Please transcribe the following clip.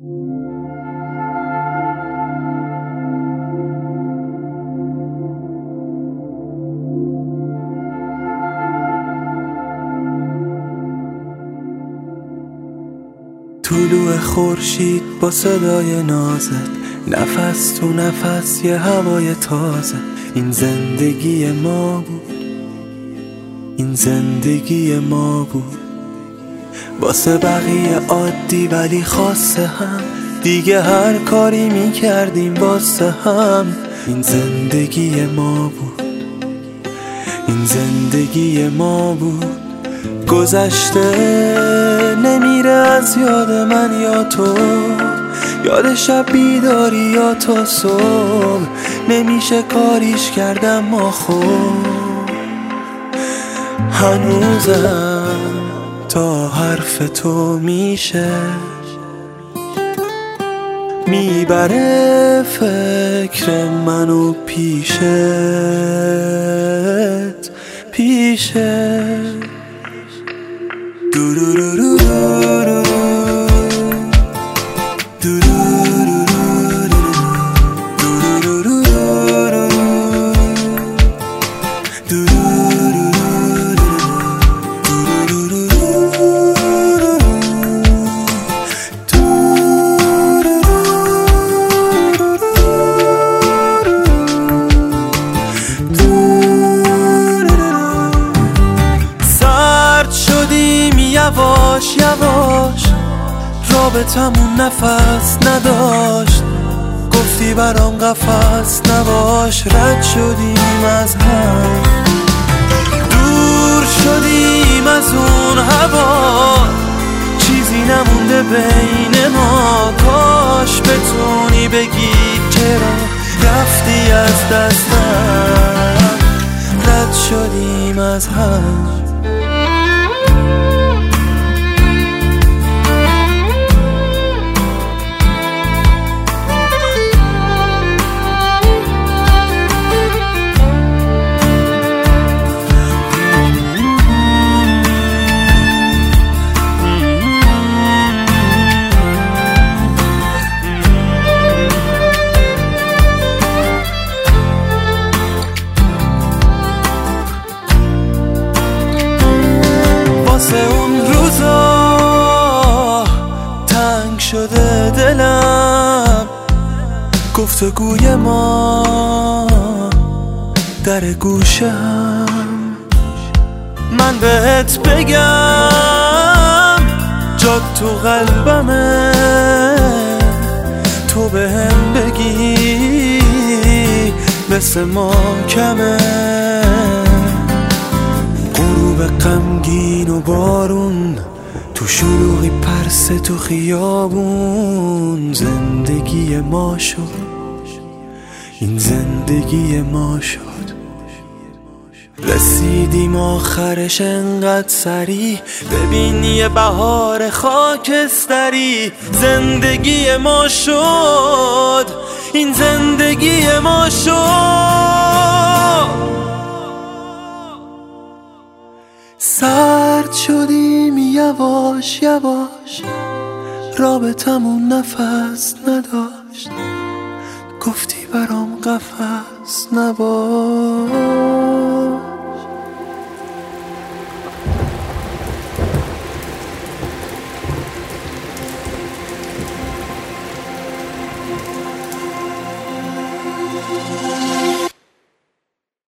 طلوع خورشید با صدای نازت، نفس تو نفس یه هوای تازه. این زندگی ما بود، این زندگی ما بود. واسه بقیه عادی ولی خاصه هم، دیگه هر کاری میکردیم واسه هم. این زندگی ما بود، این زندگی ما بود. گذشته نمیره از یاد من یا تو، یاد شب بیداری یا تا صبح. نمیشه کاریش کردم ما خوب. هنوزم تا حرف تو میشه میبره فکر منو پیشت یواش یواش رابطمون نفس نداشت. گفتی برام قفس نباش. رد شدیم از هم، دور شدیم از اون هوا. چیزی نمونده بین ما. کاش بتونی بگی چرا رفتی از دستم. رد شدیم از هم. اون روزا تنگ شده دلم. گفتگوی ما در گوشه هم. من بهت بگم جات تو قلبمه. تو بهم بگی مثل ما کمه. غروب غمگین و بارون تو شلوغی پرسه تو خیابون. زندگی ما شد، این زندگی ما شد. رسیدیم آخرش انقدر سریع. ببین یه بهار خاکستری. زندگی ما شد، این زندگی ما شد. سرد شدیم یواش یواش رابطمون نفس نداشت. گفتی برام قفس نباش.